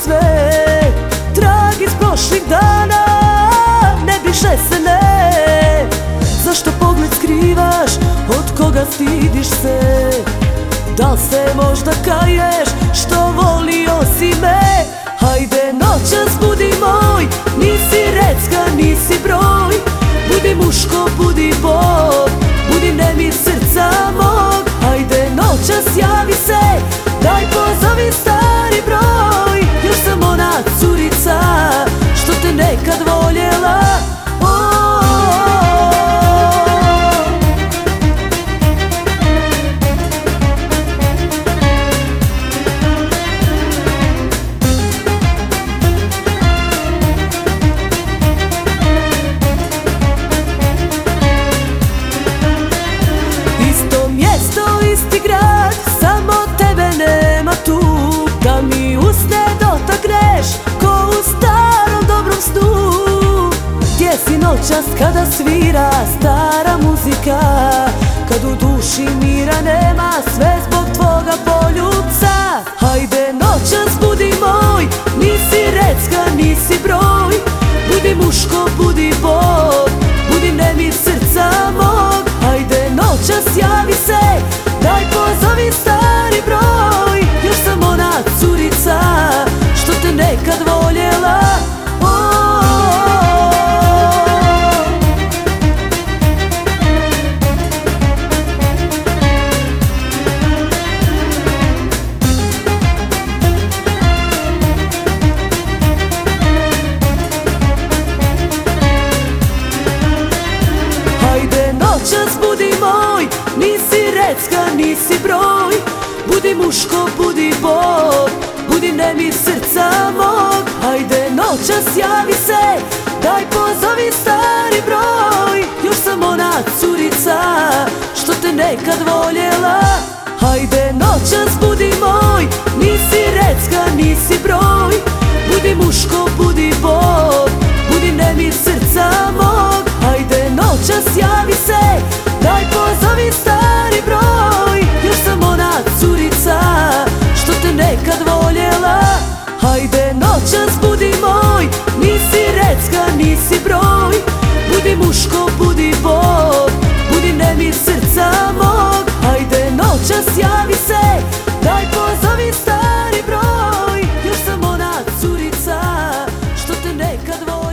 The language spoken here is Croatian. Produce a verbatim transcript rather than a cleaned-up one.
sve trag iz prošlih dana, ne briše se, ne. Zašto pogled skrivaš, od koga stidiš se? Da li se možda kaješ što volio si me? Hajde noćas budi moj, nisi recka, nisi broj. Budi muško, budi Bog, budi nemir srca mog. Hajde noćas javi se, daj pozovi stari broj. Još sam ona curica što te nekad voljela. Isti grad, samo tebe nema tu. Da mi usne dotakneš, ko u starom dobrom snu. Gdje si noćas kada svira stara muzika? Kad u duši mira nema, sve zbog tvoga poljubca. Hajde noćas budi moj, nisi recka, nisi broj. Budi muško, budi Bog, budi nemir srca mog. Hajde noćas javi se, daj pozovi stari broj. Još sam ona curica što te nekad voljela. Hajde noćas budi moj, nisi recka, nisi broj. Budi muško, budi Bog, budi nemir srca mog. Hajde noćas javi se, daj pozovi stari broj. Još sam ona curica što te nekad voljela. Hajde noćas budi moj, nisi recka, nisi broj. Budi muško, budi Bog, budi nemir srca mog. Hajde noćas javi se, daj pozovi stari broj. Još sam ona curica što te nekad voljela. Hajde noćas budi moj, nisi recka, nisi broj. Budi muško, budi Bog, budi nemir srca mog. Hajde noćas javi se, daj pozovi stari broj. Još sam ona curica što te nekad voljela.